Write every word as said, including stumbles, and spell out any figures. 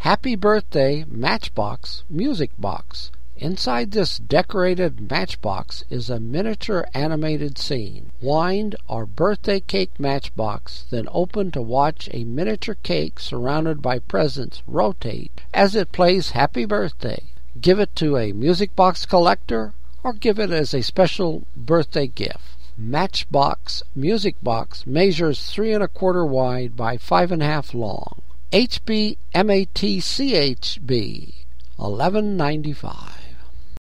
Happy Birthday Matchbox Music Box. Inside this decorated matchbox is a miniature animated scene. Wind our birthday cake matchbox, then open to watch a miniature cake surrounded by presents rotate as it plays Happy Birthday. Give it to a music box collector or give it as a special birthday gift. Matchbox Music Box measures three and a quarter wide by five and a half long. H B M A T C H B eleven ninety-five.